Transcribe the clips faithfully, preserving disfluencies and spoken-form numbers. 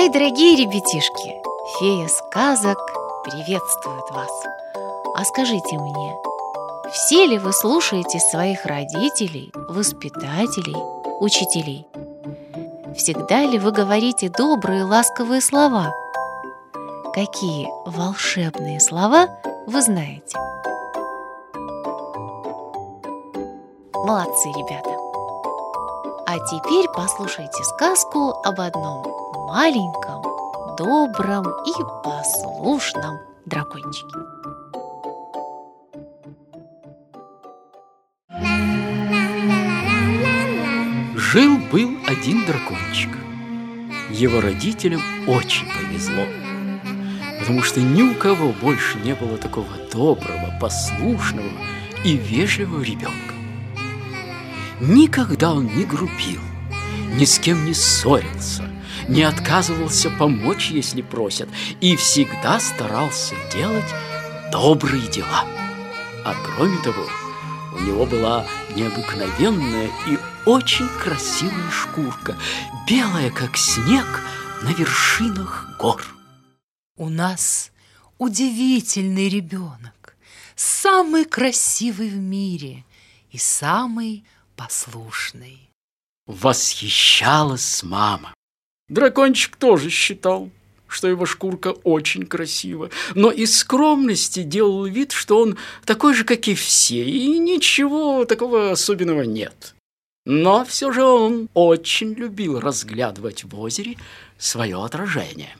Мои дорогие ребятишки, фея сказок приветствует вас. А скажите мне, все ли вы слушаете своих родителей, воспитателей, учителей? Всегда ли вы говорите добрые, ласковые слова? Какие волшебные слова вы знаете? Молодцы, ребята! А теперь послушайте сказку об одном маленьком, добром и послушном дракончике. Жил-был один дракончик. Его родителям очень повезло, потому что ни у кого больше не было такого доброго, послушного и вежливого ребенка. Никогда он не грубил, ни с кем не ссорился, не отказывался помочь, если просят, и всегда старался делать добрые дела. А кроме того, у него была необыкновенная и очень красивая шкурка, белая, как снег на вершинах гор. У нас удивительный ребенок, самый красивый в мире и самый послушный. Восхищалась мама. Дракончик тоже считал, что его шкурка очень красива, но из скромности делал вид, что он такой же, как и все, и ничего такого особенного нет. Но все же он очень любил разглядывать в озере свое отражение.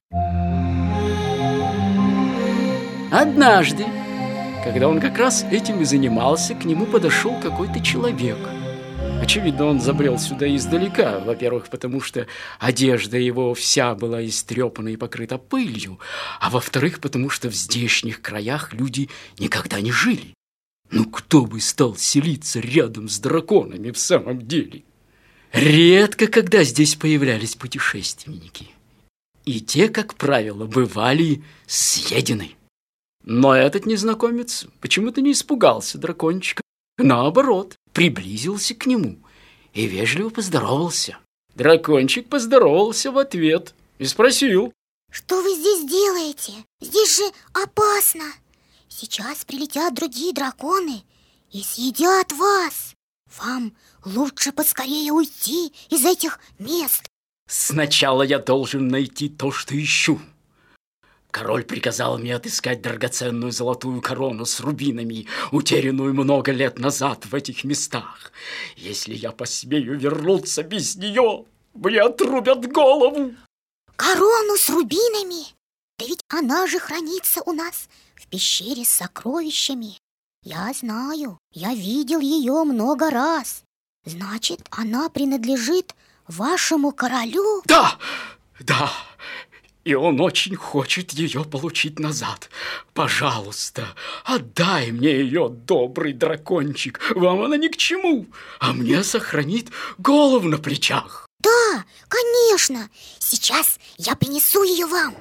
Однажды, когда он как раз этим и занимался, к нему подошел какой-то человек. Очевидно, он забрел сюда издалека, во-первых, потому что одежда его вся была истрепана и покрыта пылью, а во-вторых, потому что в здешних краях люди никогда не жили. Ну, кто бы стал селиться рядом с драконами в самом деле? Редко когда здесь появлялись путешественники, и те, как правило, бывали съедены. Но этот незнакомец почему-то не испугался дракончика. Наоборот, приблизился к нему и вежливо поздоровался. Дракончик поздоровался в ответ и спросил: «Что вы здесь делаете? Здесь же опасно. Сейчас прилетят другие драконы и съедят вас. Вам лучше поскорее уйти из этих мест». «Сначала я должен найти то, что ищу. Король приказал мне отыскать драгоценную золотую корону с рубинами, утерянную много лет назад в этих местах. Если я посмею вернуться без нее, мне отрубят голову». «Корону с рубинами? Да ведь она же хранится у нас в пещере с сокровищами. Я знаю, я видел ее много раз. Значит, она принадлежит вашему королю?» «Да, да. И он очень хочет ее получить назад. Пожалуйста, отдай мне ее, добрый дракончик. Вам она ни к чему, а мне сохранит голову на плечах». «Да, конечно. Сейчас я принесу ее вам».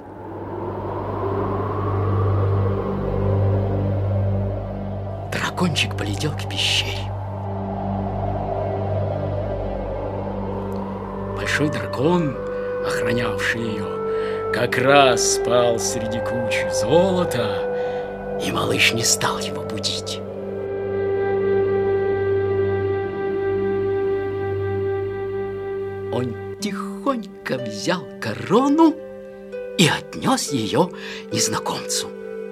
Дракончик полетел к пещере. Большой дракон, охранявший ее, как раз спал среди кучи золота, и малыш не стал его будить. Он тихонько взял корону и отнес ее незнакомцу.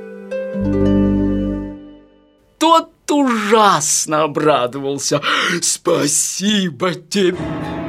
Тот ужасно обрадовался. «Спасибо тебе!»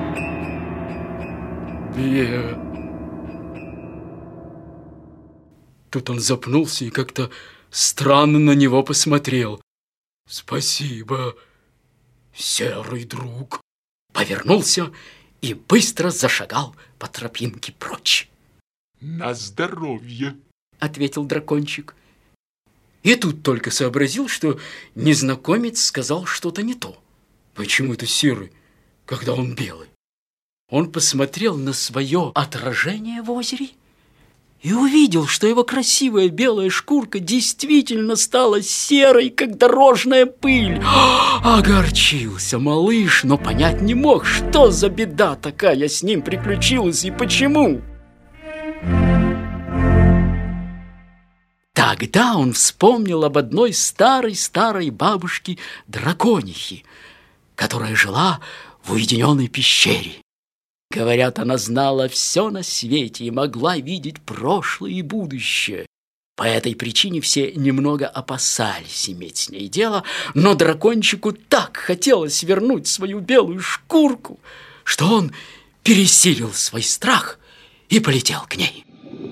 Тут он запнулся и как-то странно на него посмотрел. «Спасибо, серый друг!» Повернулся и быстро зашагал по тропинке прочь. «На здоровье!» — ответил дракончик. И тут только сообразил, что незнакомец сказал что-то не то. Почему это серый, когда он белый? Он посмотрел на свое отражение в озере и увидел, что его красивая белая шкурка действительно стала серой, как дорожная пыль. Огорчился малыш, но понять не мог, что за беда такая с ним приключилась и почему. Тогда он вспомнил об одной старой-старой бабушке-драконихе, которая жила в уединенной пещере. Говорят, она знала все на свете и могла видеть прошлое и будущее. По этой причине все немного опасались иметь с ней дело, но дракончику так хотелось вернуть свою белую шкурку, что он пересилил свой страх и полетел к ней.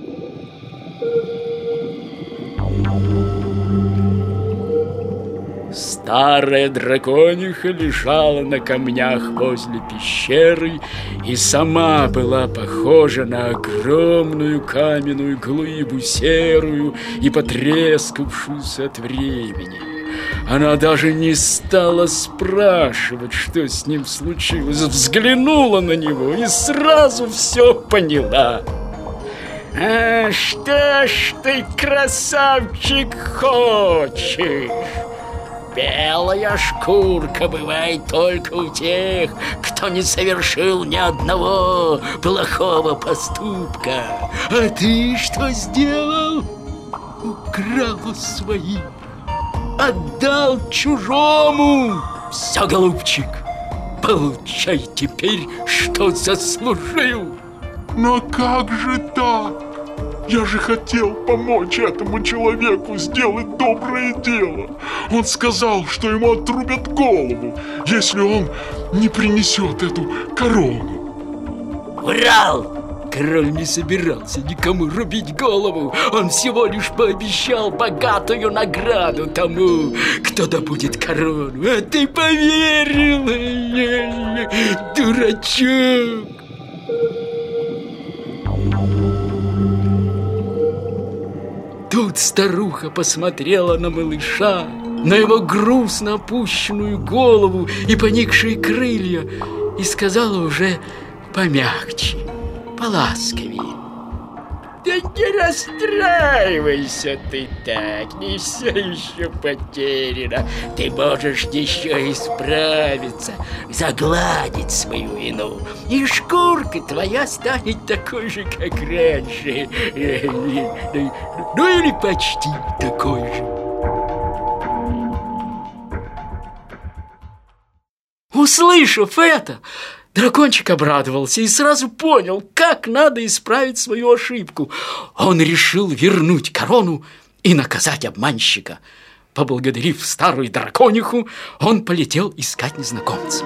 Старая дракониха лежала на камнях возле пещеры и сама была похожа на огромную каменную глыбу, серую и потрескавшуюся от времени. Она даже не стала спрашивать, что с ним случилось, взглянула на него и сразу все поняла. «А что ж ты, красавчик, хочешь? Белая шкурка бывает только у тех, кто не совершил ни одного плохого поступка. А ты что сделал? Украл свои, отдал чужому. Все, голубчик, получай теперь, что заслужил». Но как же так? Я же хотел помочь этому человеку сделать доброе дело. Он сказал, что ему отрубят голову, если он не принесет эту корону. Врал! Король не собирался никому рубить голову. Он всего лишь пообещал богатую награду тому, кто добудет корону. А ты поверила, дурачок! Тут старуха посмотрела на малыша, на его грустно опущенную голову и поникшие крылья, и сказала уже помягче, поласковее: «Да не расстраивайся ты так, не все еще потеряно. Ты можешь еще исправиться, загладить свою вину, и шкурка твоя станет такой же, как раньше, ну или почти такой же». Услышав это, дракончик обрадовался и сразу понял, как надо исправить свою ошибку. Он решил вернуть корону и наказать обманщика. Поблагодарив старую дракониху, он полетел искать незнакомца.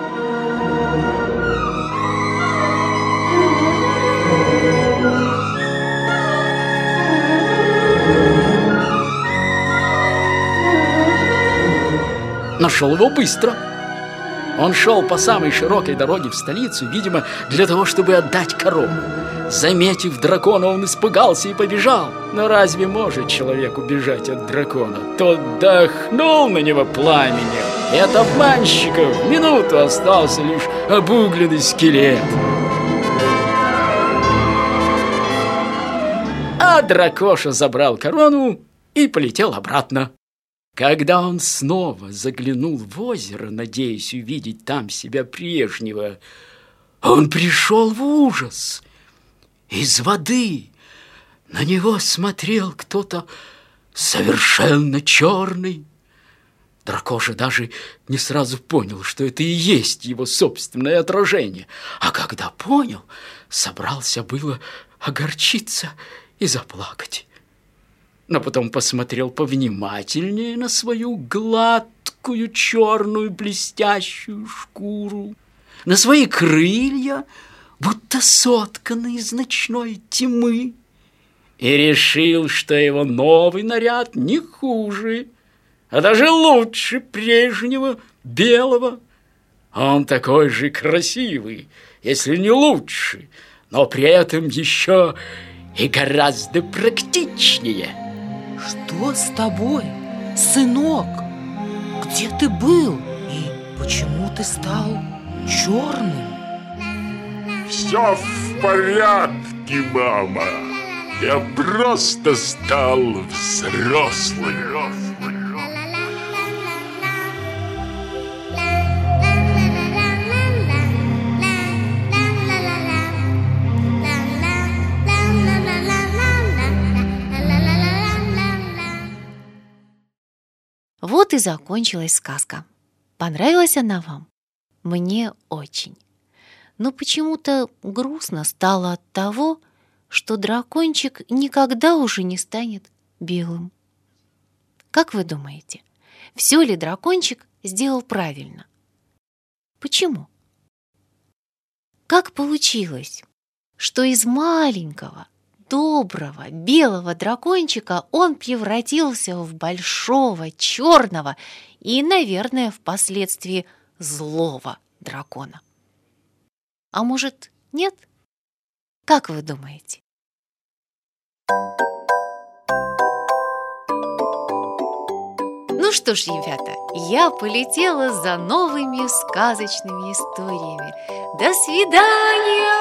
Нашел его быстро. Он шел по самой широкой дороге в столицу, видимо, для того, чтобы отдать корону. Заметив дракона, он испугался и побежал. Но разве может человек убежать от дракона? Тот дохнул на него пламенем, и от обманщика в минуту остался лишь обугленный скелет. А дракоша забрал корону и полетел обратно. Когда он снова заглянул в озеро, надеясь увидеть там себя прежнего, он пришел в ужас. Из воды на него смотрел кто-то совершенно черный. Дракоша даже не сразу понял, что это и есть его собственное отражение. А когда понял, собрался было огорчиться и заплакать. Но потом посмотрел повнимательнее на свою гладкую, черную, блестящую шкуру, на свои крылья, будто сотканные из ночной тьмы, и решил, что его новый наряд не хуже, а даже лучше прежнего белого. Он такой же красивый, если не лучше, но при этом еще и гораздо практичнее. Что с тобой, сынок? Где ты был? И почему ты стал черным? Все в порядке, мама. Я просто стал взрослым. Вот и закончилась сказка. Понравилась она вам? Мне очень. Но почему-то грустно стало от того, что дракончик никогда уже не станет белым. Как вы думаете, все ли дракончик сделал правильно? Почему? Как получилось, что из маленького, доброго, белого дракончика он превратился в большого, черного и, наверное, впоследствии злого дракона? А может, нет? Как вы думаете? Ну что ж, ребята, я полетела за новыми сказочными историями. До свидания!